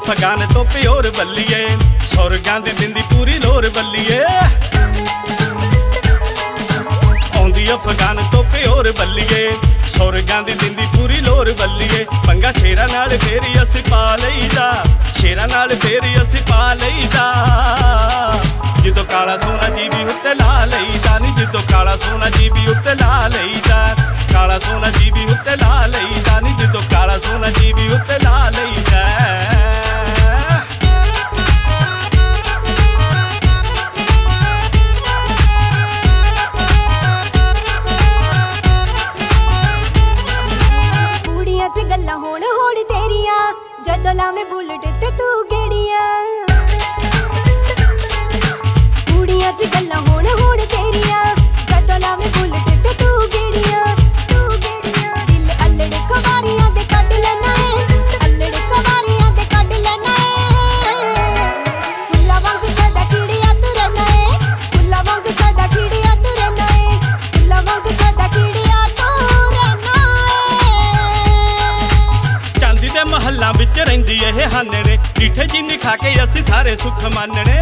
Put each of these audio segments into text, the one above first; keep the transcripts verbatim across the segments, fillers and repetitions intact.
ਅਫਗਾਨ ਤੋਂ ਪਿਓਰ ਬੱਲੀਏ, ਸੁਰਗਾਂ ਦੀ ਦਿੰਦੀ ਪੂਰੀ ਲੋਰ ਬੱਲੀਏ। ਆਉਂਦੀ ਅਫਗਾਨ ਤੋਂ ਪਿਓਰ ਬੱਲੀਏ, ਸੁਰਗਾਂ ਦੀ ਦਿੰਦੀ ਪੂਰੀ ਲੋਰ ਬੱਲੀਏ। ਪੰਗਾ ਸ਼ੇਰਾਂ ਨਾਲ ਫੇਰੀ ਅਸੀਂ ਪਾ ਲਈਦਾ, ਸ਼ੇਰਾਂ ਨਾਲ ਫੇਰੀ ਅਸੀਂ ਪਾ ਲਈਦਾ। ਜਦੋਂ ਕਾਲਾ ਸੋਨਾ ਜੀਬੀ ਉੱਤੇ ਲਾ ਲਈਦਾ ਨੀ, ਜਦੋਂ ਕਾਲਾ ਸੋਨਾ ਜੀਬੀ ਉੱਤੇ ਲਾ ਲਈਦਾ। ਕਾਲਾ ਸੋਨਾ ਜੀਬੀ ਉੱਤੇ ਲਾ ਲਈਦਾ ਨੀ, ਜਦੋਂ ਕਾਲਾ ਸੋਨਾ ਜੀਬੀ ਉੱਤੇ ਲਾ ਲਈਦਾ। ਕੁੜੀਆਂ ਚ ਗੱਲਾਂ ਹੋਣ ਹੋਣ ਤੇਰੀਆਂ, ਜਦੋਂ ਲਾਵੇਂ ਬੁਲਟ ਤੇ ਤੂੰ ਗੇੜੀਆਂ। ਕੁੜੀਆਂ ਚ ਗੱਲਾਂ ਹੋਣ ਹੋਣ ਤੇਰੀਆਂ, ਜਦੋਂ ਲਾਵੇਂ ਬੁਲਟ ਤੇ ਤੂੰ ਗੇੜੀਆਂ। ਦਿਲ ਅਲੜ ਕਵਾਰੀਆਂ ਦੇ ਕੱਢ ਲੈਣਾ ਏ, ਅਲੜ ਕਵਾਰੀਆਂ ਦੇ ਕੱਢ ਲੈਣਾ ਏ। ਫੁੱਲਾਂ ਵਾਂਗ ਸਦਾ ਖਿੜਿਆ ਤੂੰ ਰਹਿਣਾ ਏ, ਫੁੱਲਾਂ ਵਾਂਗ ਸਦਾ ਖਿੜਿਆ ਤੂੰ ਰਹਿਣਾ ਏ, ਫੁੱਲਾਂ ਵਾਂਗ ਸਦਾ ਖਿੜਿਆ ਤੂੰ ਰਹਿਣਾ ਏ। ਚਾਂਦੀ ਦੇ ਮਹੱਲਾਂ ਵਿੱਚ ਰਹਿੰਦੀ ਇਹ ਹਾਨਣੇ, ਡੀਠੇ ਜਿੰਨੀ ਖਾ ਕੇ ਅਸੀਂ ਸਾਰੇ ਸੁੱਖ ਮੰਨਣੇ।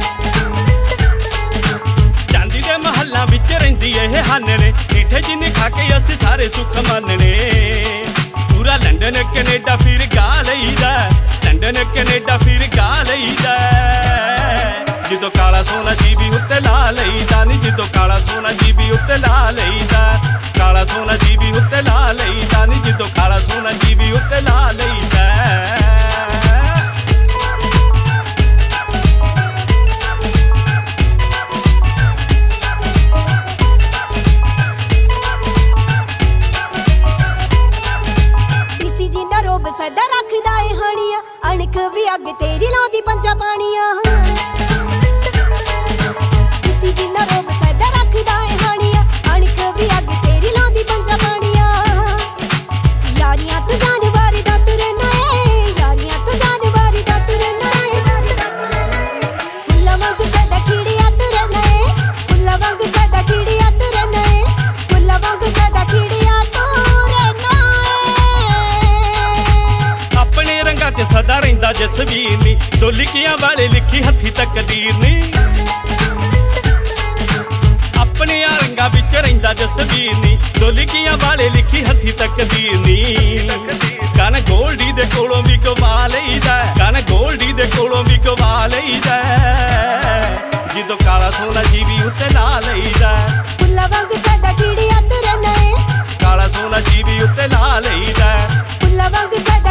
ਚਾਂਦੀ ਦੇ ਮਹੱਲਾਂ ਵਿੱਚ ਰਹਿੰਦੀ ਇਹ ਹਾਨਣੇ, ਡੀਠੇ ਜਿੰਨੀ ਖਾ ਕੇ ਅਸੀਂ ਸਾਰੇ ਸੁੱਖ ਮੰਨਣੇ। ਪੂਰਾ ਲੰਡਨ ਕੈਨੇਡਾ ਫਿਰ ਗਾ ਲਈਦਾ, ਲੰਡਨ ਕੈਨੇਡਾ ਫਿਰ ਗਾ ਲਈਦਾ। ਜਦੋਂ ਕਾਲਾ ਸੋਨਾ ਜੀਬੀ ਉੱਤੇ ਲਾ ਲਈਦਾ ਨੀ, ਜਦੋਂ ਕਾਲਾ ਸੋਨਾ ਜੀਬੀ ਉੱਤੇ ਲਾ ਲਈਦਾ। ਕਾਲਾ ਸੋਨਾ ਜੀਬੀ ਉੱਤੇ ਲਾ ਲਈਦਾ ਨੀ, ਜਦੋਂ ਕਾਲਾ ਸੋਨਾ ਜੀਬੀ ਉੱਤੇ ਲਾ ਲਈਦਾ। ਸਦਾ ਰੱਖਦਾ ਏ ਹਣੀਆਂ, ਅਣਖ ਵੀ ਅੱਗ ਤੇਰੀ ਲਾਉਂਦੀ ਪੰਜਾ ਪਾਣੀਆਂ। ਕਿਸੀ ਜਿੰਨਾ ਰੋਬ ਸਦਾ ਰੱਖਦਾ ਏ ਹਣੀਆਂ, ਅਣਖ ਵੀ ਅੱਗ ਤੇਰੀ ਲਾਉਂਦੀ ਪੰਜਾ ਪਾਣੀਆਂ। ਯਾਰੀਆਂ ਤੋਂ ਜਾਨਵਾਰੀ ਦਾ ਤੂੰ ਰਹਿਣਾ ਏ, ਯਾਰੀਆਂ ਤੋਂ ਜਾਨਵਾਰੀ ਦਾ ਤੂੰ ਰਹਿਣਾ ਏ। ਫੁੱਲਾਂ ਵਾਂਗ ਸਦਾ ਖਿੜਿਆ ਤੂੰ ਰਹਿਣਾ ਏ, ਫੁੱਲਾਂ ਵਾਂਗ ਸਦਾ ਖਿੜਿਆ ਤੂੰ ਰਹਿਣਾ ਏ, ਫੁੱਲਾਂ ਵਾਂਗ ਸਦਾ ਖਿੜਿਆ ਤੂੰ ਰਹਿਣਾ ਏ। ਆਪਣੇ ਰੰਗਾਂ 'ਚ ਸਦਾ ਰਹਿੰਦਾ ਜਸਵੀਰ ਨੀ, ਢੋਲਕੀਆਂ ਵਾਲੇ ਲਿਖੀ ਹੱਥੀ ਤਕਦੀਰ ਨੀ। ਆਪਣੇ ਰੰਗਾਂ ਵਿੱਚ ਰਹਿੰਦਾ ਜਸਵੀਰ ਨੀ, ਢੋਲਕੀਆਂ ਵਾਲੇ ਲਿਖੀ ਹੱਥੀ ਤਕਦੀਰ ਨੀ। ਗਾਣਾ ਗੋਲਡੀ ਦੇ ਕੋਲੋਂ ਵੀ ਗਵਾ ਲਈਦਾ, ਗਾਣਾ ਗੋਲਡੀ ਦੇ ਕੋਲੋਂ ਵੀ ਗਵਾ ਲਈਦਾ। ਜਦੋਂ ਕਾਲਾ ਸੋਨਾ ਜੀਬੀ ਉੱਤੇ ਲਾ ਲਈਦਾ, ਫੁੱਲਾਂ ਵਾਂਗ ਸਦਾ ਖਿੜਿਆ ਤੂੰ ਰਹਿਣਾ ਏ, ਕਾਲਾ ਸੋਨਾ ਜੀਬੀ ਉੱਤੇ ਲਾ ਲਈਦਾ। ਫੁੱਲਾਂ ਵਾਂਗ ਸਦਾ